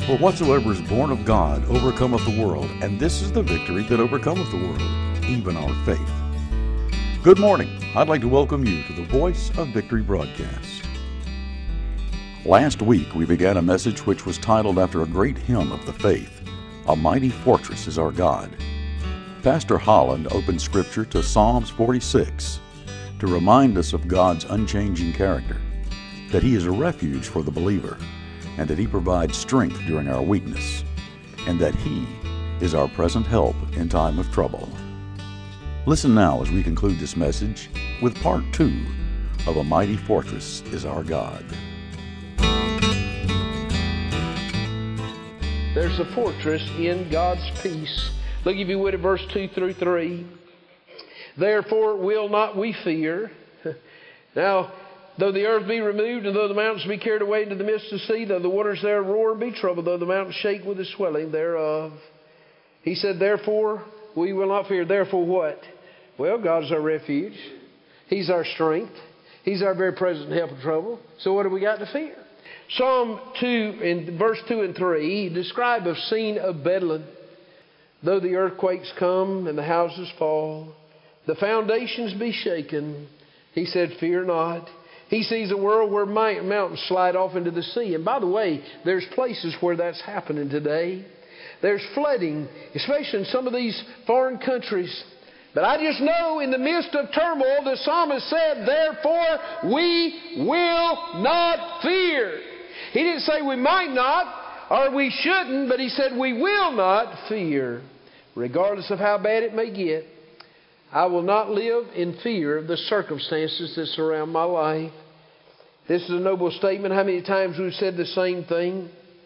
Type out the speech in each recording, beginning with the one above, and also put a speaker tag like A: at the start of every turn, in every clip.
A: For whatsoever is born of God overcometh the world, and this is the victory that overcometh the world, even our faith. Good morning. I'd like to welcome you to the Voice of Victory broadcast. Last week we began a message which was titled after a great hymn of the faith, A Mighty Fortress is Our God. Pastor Holland opened Scripture to Psalms 46 to remind us of God's unchanging character, that He is a refuge for the believer, and that He provides strength during our weakness, and that He is our present help in time of trouble. Listen now as we conclude this message with part 2 of A Mighty Fortress is Our God.
B: There's a fortress in God's peace. Look, if you would, at verse 2 through 3. Therefore will not we fear. Now, though the earth be removed, and though the mountains be carried away into the midst of the sea, though the waters there roar and be troubled, though the mountains shake with the swelling thereof. He said, therefore we will not fear. Therefore what? Well, God's our refuge. He's our strength. He's our very present help in trouble. So what do we got to fear? Psalm 2, in verse 2 and 3, describe a scene of Bedlam. Though the earthquakes come and the houses fall, the foundations be shaken, he said, fear not. He sees a world where mountains slide off into the sea. And by the way, there's places where that's happening today. There's flooding, especially in some of these foreign countries. But I just know in the midst of turmoil, the psalmist said, therefore we will not fear. He didn't say we might not or we shouldn't, but he said we will not fear. Regardless of how bad it may get, I will not live in fear of the circumstances that surround my life. This is a noble statement. How many times we've said the same thing?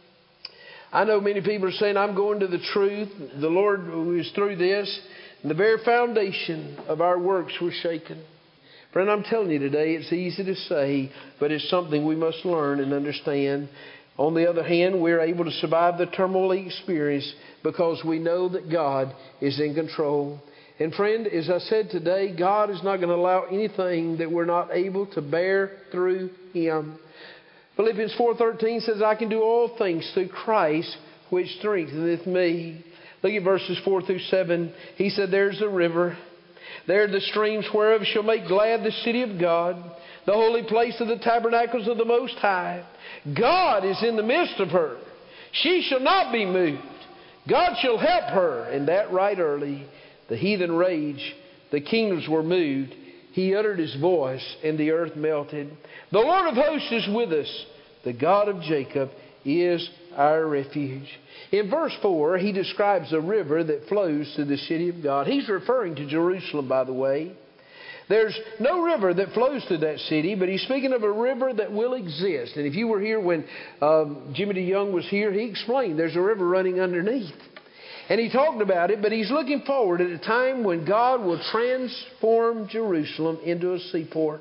B: I know many people are saying, I'm going to the truth. The Lord is through this. And the very foundation of our works were shaken. Friend, I'm telling you today, it's easy to say, but it's something we must learn and understand. On the other hand, we're able to survive the turmoil experience because we know that God is in control. And friend, as I said today, God is not going to allow anything that we're not able to bear through Him. Philippians 4:13 says, I can do all things through Christ which strengtheneth me. Look at verses 4 through 7. He said, there's a river. There are the streams whereof shall make glad the city of God, the holy place of the tabernacles of the Most High. God is in the midst of her. She shall not be moved. God shall help her, and that right early. The heathen raged, the kingdoms were moved. He uttered His voice, and the earth melted. The Lord of hosts is with us. The God of Jacob is our refuge. In verse 4, he describes a river that flows to the city of God. He's referring to Jerusalem, by the way. There's no river that flows through that city, but he's speaking of a river that will exist. And if you were here when Jimmy DeYoung was here, he explained there's a river running underneath. And he talked about it, but he's looking forward at a time when God will transform Jerusalem into a seaport.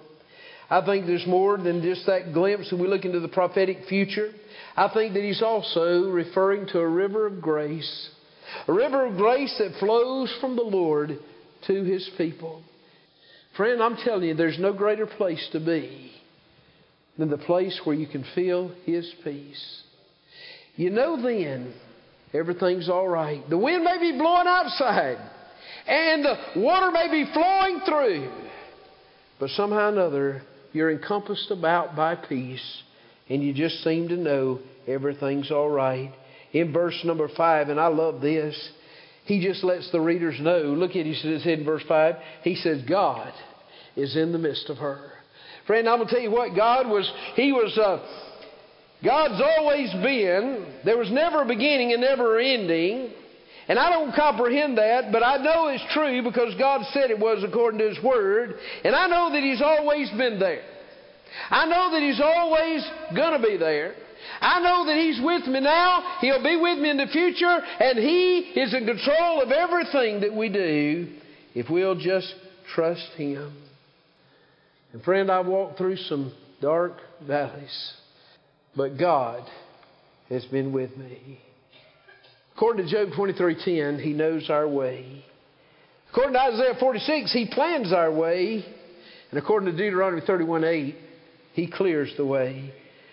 B: I think there's more than just that glimpse when we look into the prophetic future. I think that he's also referring to a river of grace. A river of grace that flows from the Lord to His people. Friend, I'm telling you, there's no greater place to be than the place where you can feel His peace. You know then, everything's all right. The wind may be blowing outside, and the water may be flowing through, but somehow or another, you're encompassed about by peace, and you just seem to know everything's all right. In verse number 5, and I love this, he just lets the readers know. Look at he says in verse 5, he says, God is in the midst of her. Friend, I'm going to tell you what, God's always been. There was never a beginning and never an ending. And I don't comprehend that, but I know it's true because God said it was according to His Word. And I know that He's always been there. I know that He's always going to be there. I know that He's with me now. He'll be with me in the future. And He is in control of everything that we do if we'll just trust Him. And friend, I've walked through some dark valleys, but God has been with me. According to Job 23:10, He knows our way. According to Isaiah 46, He plans our way. And according to Deuteronomy 31:8, He clears the way.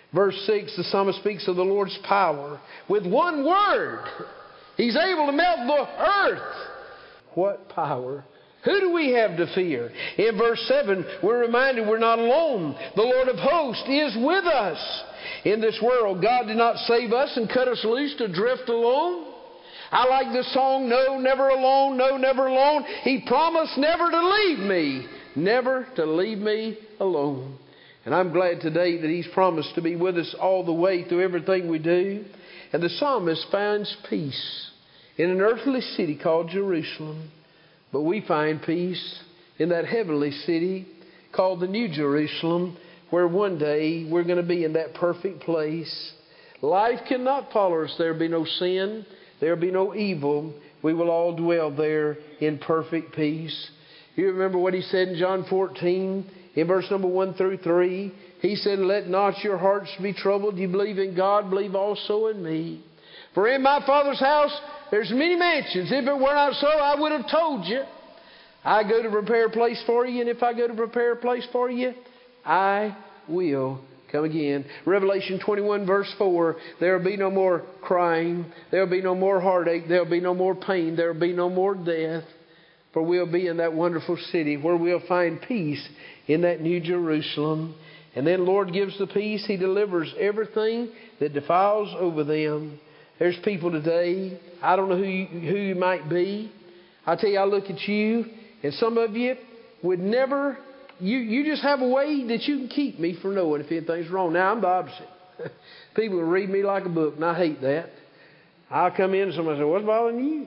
B: Verse 6, the psalmist speaks of the Lord's power. With one word, He's able to melt the earth. What power! Who do we have to fear? In verse 7, we're reminded we're not alone. The Lord of hosts is with us. In this world, God did not save us and cut us loose to drift alone. I like this song, No, Never Alone, No, Never Alone. He promised never to leave me, never to leave me alone. And I'm glad today that He's promised to be with us all the way through everything we do. And the psalmist finds peace in an earthly city called Jerusalem. But we find peace in that heavenly city called the New Jerusalem, where one day we're going to be in that perfect place. Life cannot follow us. There will be no sin. There will be no evil. We will all dwell there in perfect peace. You remember what He said in John 14, in verse number 1 through 3. He said, Let not your hearts be troubled. You believe in God, believe also in me. For in my Father's house there's many mansions. If it were not so, I would have told you. I go to prepare a place for you, and if I go to prepare a place for you, I will come again. Revelation 21 verse 4, there will be no more crying. There will be no more heartache. There will be no more pain. There will be no more death. For we'll be in that wonderful city where we'll find peace in that New Jerusalem. And then the Lord gives the peace. He delivers everything that defiles over them. There's people today, I don't know who you might be. I tell you, I look at you, and some of you would never, you just have a way that you can keep me from knowing if anything's wrong. Now, I'm the opposite. People will read me like a book, and I hate that. I'll come in and somebody will say, what's bothering you?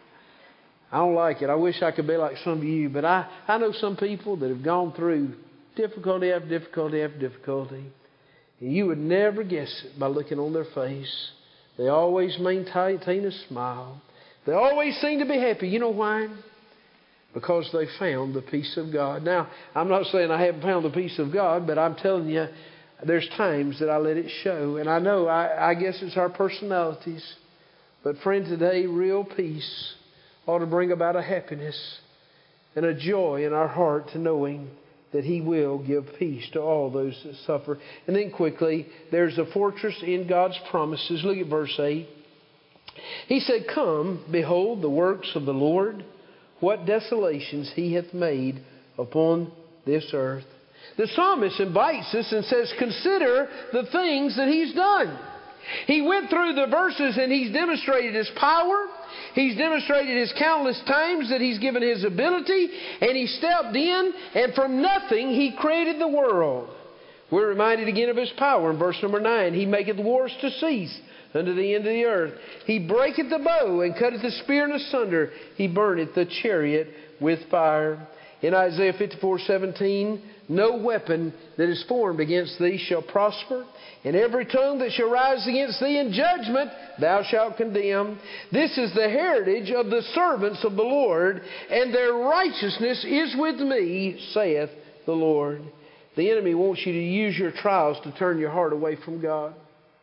B: I don't like it. I wish I could be like some of you. But I know some people that have gone through difficulty after difficulty after difficulty. And you would never guess it by looking on their face. They always maintain a smile. They always seem to be happy. You know why? Because they found the peace of God. Now, I'm not saying I haven't found the peace of God, but I'm telling you, there's times that I let it show. And I know, I guess it's our personalities. But friend, today, real peace ought to bring about a happiness and a joy in our heart to knowing that He will give peace to all those that suffer. And then quickly, there's a fortress in God's promises. Look at verse 8. He said, Come, behold the works of the Lord, what desolations He hath made upon this earth. The psalmist invites us and says, consider the things that He's done. He went through the verses and He's demonstrated His power. He's demonstrated His countless times that He's given His ability. And He stepped in, and from nothing He created the world. We're reminded again of His power in verse number 9. He maketh wars to cease unto the end of the earth. He breaketh the bow and cutteth the spear in asunder. He burneth the chariot with fire. In Isaiah 54:17, no weapon that is formed against thee shall prosper, and every tongue that shall rise against thee in judgment thou shalt condemn. This is the heritage of the servants of the Lord, and their righteousness is with me, saith the Lord. The enemy wants you to use your trials to turn your heart away from God.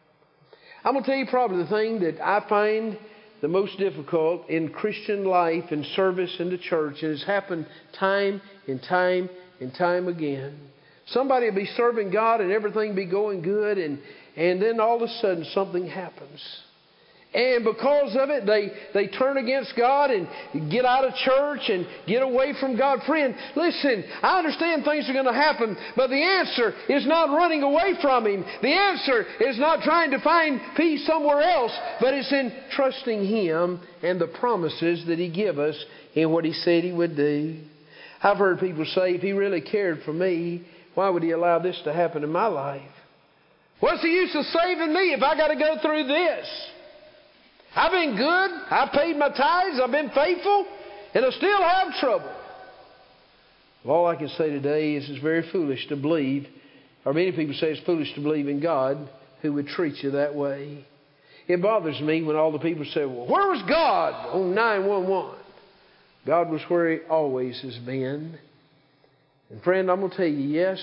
B: I'm going to tell you probably the thing that I find the most difficult in Christian life and service in the church, and it's happened time and time and time again. Somebody will be serving God and everything be going good, and then all of a sudden something happens. And because of it, they turn against God and get out of church and get away from God. Friend, listen, I understand things are going to happen, but the answer is not running away from Him. The answer is not trying to find peace somewhere else, but it's in trusting Him and the promises that He gave us in what He said He would do. I've heard people say, if He really cared for me, why would He allow this to happen in my life? What's the use of saving me if I got to go through this? I've been good. I've paid my tithes. I've been faithful. And I still have trouble. Well, all I can say today is it's very foolish to believe, or many people say it's foolish to believe in God who would treat you that way. It bothers me when all the people say, well, where was God on 911? God was where He always has been. And friend, I'm going to tell you, yes,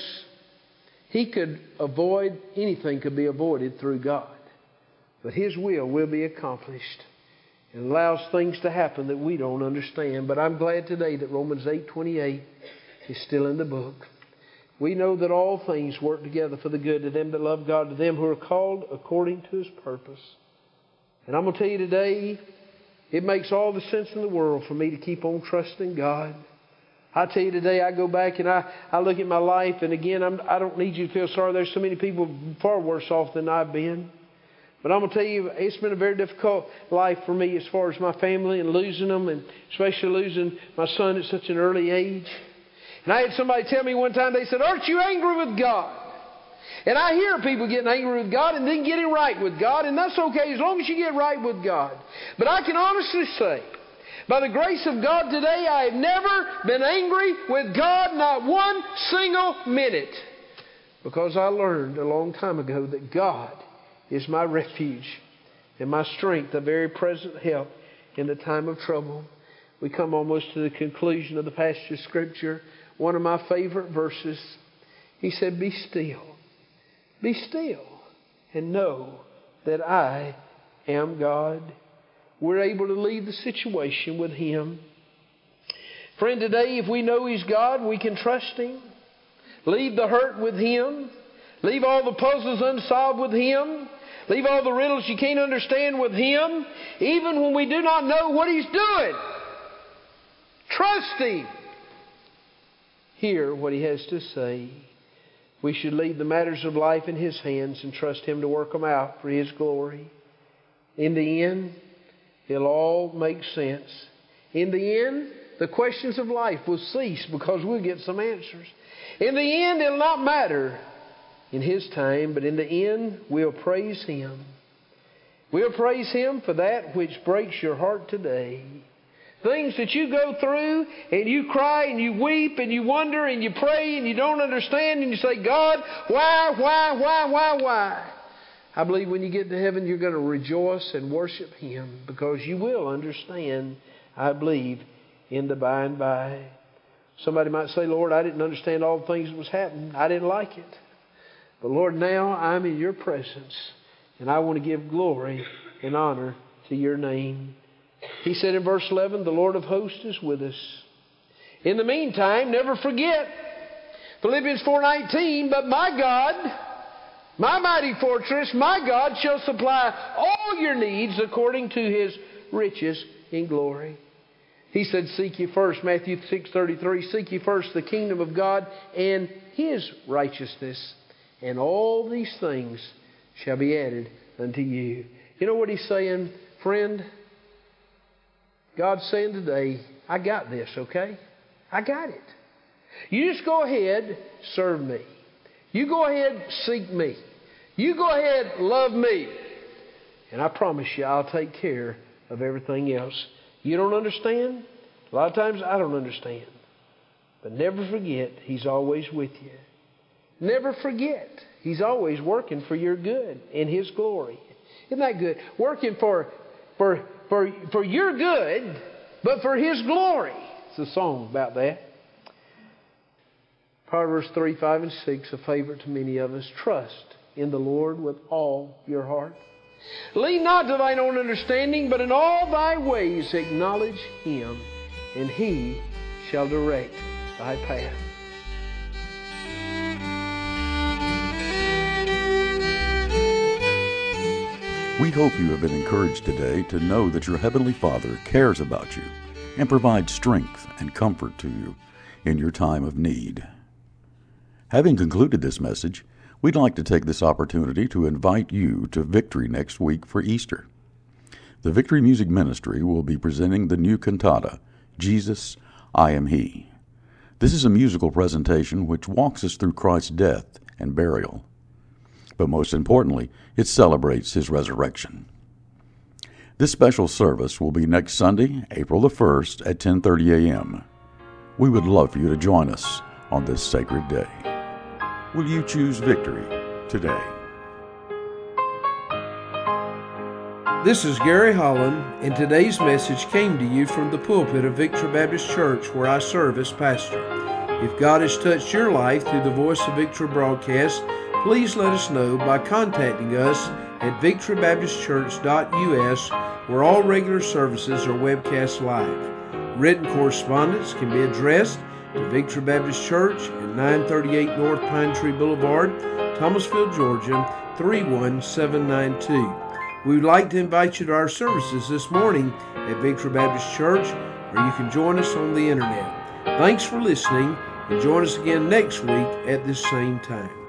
B: He could avoid, anything could be avoided through God. But His will be accomplished, and allows things to happen that we don't understand. But I'm glad today that Romans 8:28 is still in the book. we know that all things work together for the good to them that love God, to them who are called according to His purpose. And I'm going to tell you today, it makes all the sense in the world for me to keep on trusting God. I tell you today, I go back and I look at my life, and again, I don't need you to feel sorry. There's so many people far worse off than I've been. But I'm going to tell you, it's been a very difficult life for me as far as my family and losing them, and especially losing my son at such an early age. And I had somebody tell me one time, they said, "Aren't you angry with God?" And I hear people getting angry with God and then getting right with God, and that's okay as long as you get right with God. But I can honestly say, by the grace of God today, I have never been angry with God, not one single minute. Because I learned a long time ago that God is my refuge and my strength, a very present help in the time of trouble. We come almost to the conclusion of the passage of Scripture. One of my favorite verses, He said, "Be still. Be still and know that I am God." We're able to leave the situation with Him. Friend, today, if we know He's God, we can trust Him. Leave the hurt with Him. Leave all the puzzles unsolved with Him. Leave all the riddles you can't understand with Him. Even when we do not know what He's doing, trust Him. Hear what He has to say. We should leave the matters of life in His hands and trust Him to work them out for His glory. In the end, it'll all make sense. In the end, the questions of life will cease because we'll get some answers. In the end, it'll not matter in His time, but in the end, we'll praise Him. We'll praise Him for that which breaks your heart today. Things that you go through and you cry and you weep and you wonder and you pray and you don't understand and you say, "God, why? I believe when you get to heaven, you're going to rejoice and worship Him because you will understand, I believe, in the by and by. Somebody might say, "Lord, I didn't understand all the things that was happening. I didn't like it. But Lord, now I'm in Your presence and I want to give glory and honor to Your name." He said in verse 11, "The Lord of hosts is with us." In the meantime, never forget Philippians 4:19, "But my God, my mighty fortress, my God shall supply all your needs according to His riches in glory." He said, "Seek ye first," Matthew 6:33, "seek ye first the kingdom of God and His righteousness, and all these things shall be added unto you." You know what He's saying, friend? God's saying today, I got this, okay? I got it. You just go ahead, serve me. You go ahead, seek me. You go ahead, love me. And I promise you, I'll take care of everything else. You don't understand? A lot of times I don't understand. But never forget, He's always with you. Never forget, He's always working for your good in His glory. Isn't that good? Working for your good, but for His glory. It's a song about that. Proverbs 3, 5, and 6, a favorite to many of us. "Trust in the Lord with all your heart. Lean not to thine own understanding, but in all thy ways acknowledge Him, and He shall direct thy path."
A: We hope you have been encouraged today to know that your Heavenly Father cares about you and provides strength and comfort to you in your time of need. Having concluded this message, we'd like to take this opportunity to invite you to Victory next week for Easter. The Victory Music Ministry will be presenting the new cantata, "Jesus, I Am He." This is a musical presentation which walks us through Christ's death and burial. But most importantly, it celebrates His resurrection. This special service will be next Sunday, April the 1st at 10:30 a.m. We would love for you to join us on this sacred day. Will you choose victory today?
B: This is Gary Holland, and today's message came to you from the pulpit of Victory Baptist Church, where I serve as pastor. If God has touched your life through the Voice of Victory broadcast, please let us know by contacting us at victorybaptistchurch.us, where all regular services are webcast live. Written correspondence can be addressed to Victory Baptist Church at 938 North Pine Tree Boulevard, Thomasville, Georgia, 31792. We would like to invite you to our services this morning at Victory Baptist Church, or you can join us on the internet. Thanks for listening, and join us again next week at this same time.